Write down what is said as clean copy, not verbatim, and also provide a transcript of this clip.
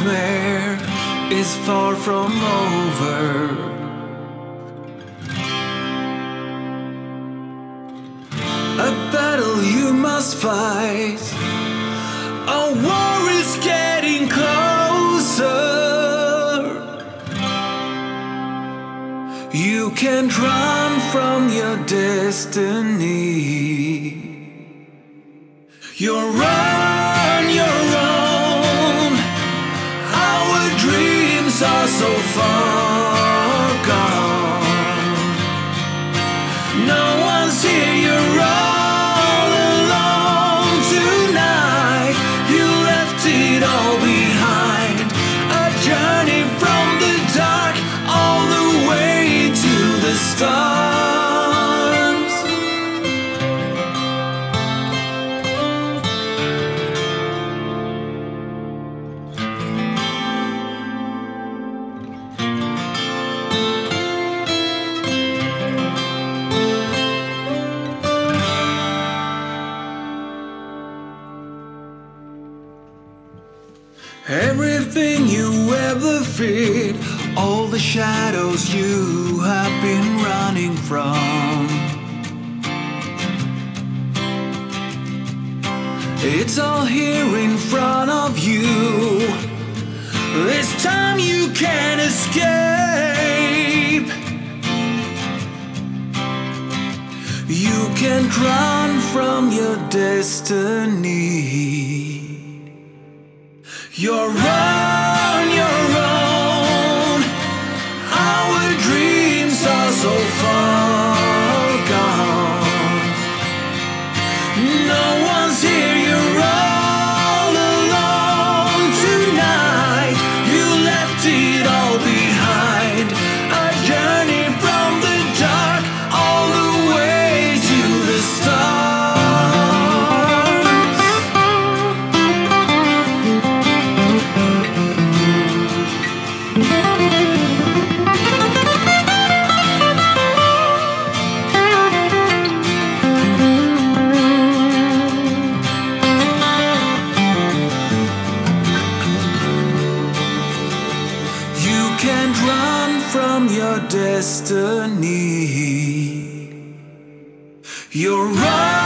nightmare is far from over. A battle you must fight, a war is getting closer. You can't run from your destiny. You're on your own. Our dreams are so far gone. No one's here, you're all alone tonight. You left it all behind. A journey from the dark all the way to the stars. Everything you ever feared, all the shadows you have been running from, it's all here in front of you. This time you can't escape. You can't run from your destiny. You're on your own. Our dreams are so far gone. No one's here, you're all alone tonight. You left it all behind. A journey from the dark all the way to the stars. Can't run from your destiny. You're right.